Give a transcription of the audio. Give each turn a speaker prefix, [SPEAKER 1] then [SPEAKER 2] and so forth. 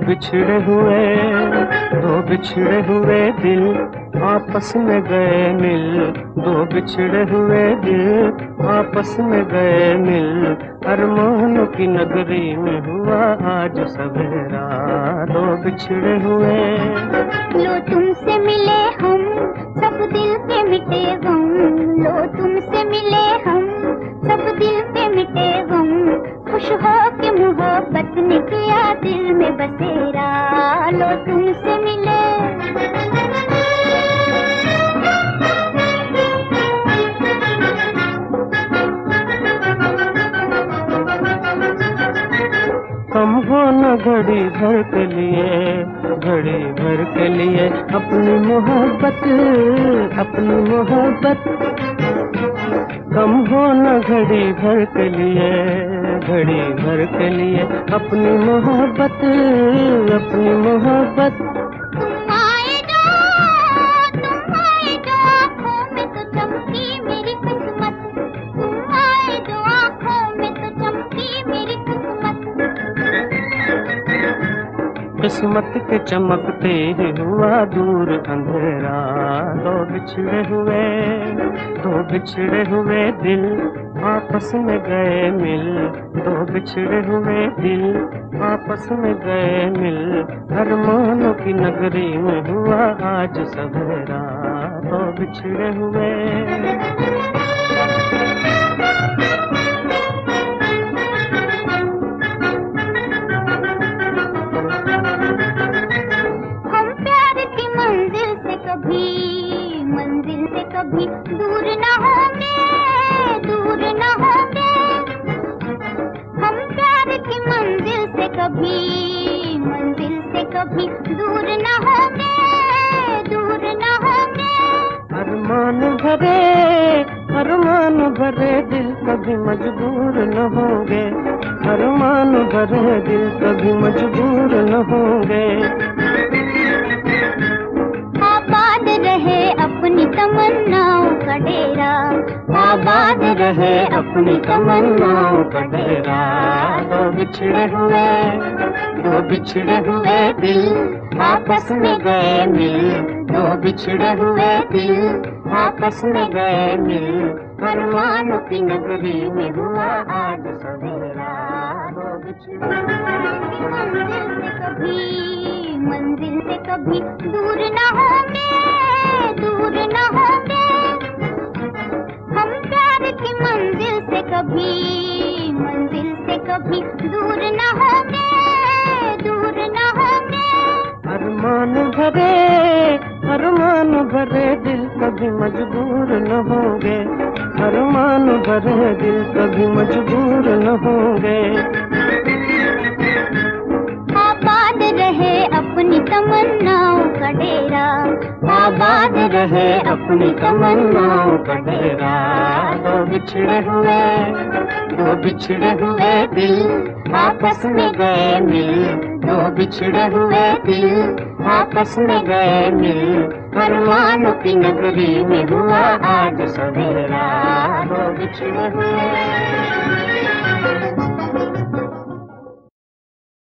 [SPEAKER 1] दो बिछड़े हुए दिल आपस में गए मिल। दो बिछड़े हुए दिल आपस में गए मिल। अरमानों की नगरी में हुआ आज सवेरा। दो बिछड़े हुए।
[SPEAKER 2] लो तुमसे मिले हम, सब दिल के मिटे गम। लो तुमसे मिले हम, सब दिल के मिटे गम। खुश हो के मोहब्बत ने किया दिल में बसेरा। लो तुमसे मिले।
[SPEAKER 1] कम हो न घड़ी भर के लिए, घड़ी भर के लिए अपनी मोहब्बत, अपनी मोहब्बत। कम हो न घड़ी भर के लिए, घड़ी भर के लिए अपनी मोहब्बत, अपनी मोहब्बत।
[SPEAKER 2] तुम आए जो आँखों में तो चमकी मेरी किस्मत। तुम आए जो आँखों में तो चमकी मेरी किस्मत।
[SPEAKER 1] किस्मत के चमकते ही हुआ दूर अंधेरा। दो बिछड़े हुए, दो बिछड़े हुए दिल आपस में गए मिल। दो बिछड़े हुए दिल आपस में गए मिल। अरमानों की नगरी में हुआ आज सवेरा। दो बिछड़े हुए।
[SPEAKER 2] मंजिल से कभी दूर न होंगे, दूर न होंगे। हम प्यार की मंजिल से कभी दूर न होंगे, दूर न होंगे।
[SPEAKER 1] अरमान भरे, अरमान भरे दिल कभी मजबूर न होंगे। अरमान भरे दिल कभी मजबूर न होंगे।
[SPEAKER 2] आबाद रहे अपनी तमन्नाओं का डेरा।
[SPEAKER 1] आबाद रहे अपनी तमन्नाओं का डेरा। दो बिछड़े हुए, दो बिछड़े हुए दिल आपस में गए मिल। दो बिछड़े हुए दिल आपस में गए मिल। अरमानों की नगरी में हुआ आज सवेरा। दो बिछड़े
[SPEAKER 2] मंजिल से कभी दूर न होंगे, दूर न होंगे। हम प्यार की मंजिल से कभी दूर न होंगे, दूर न होंगे।
[SPEAKER 1] अरमान भरे, अरमान भरे दिल कभी मजबूर न होंगे। अरमान भरे दिल कभी मजबूर न होंगे।
[SPEAKER 2] आबाद रहे अपनी तमन्नाओं का डेरा।
[SPEAKER 1] आबाद रहे अपनी तमन्नाओं का डेरा। दो बिछड़े हुए, दो बिछड़े हुए दिल आपस में गए मिल। दो बिछड़े हुए दिल आपस में गए मिल। अरमानों की नगरी में हुआ आज सवेरा। दो बिछड़े हुए।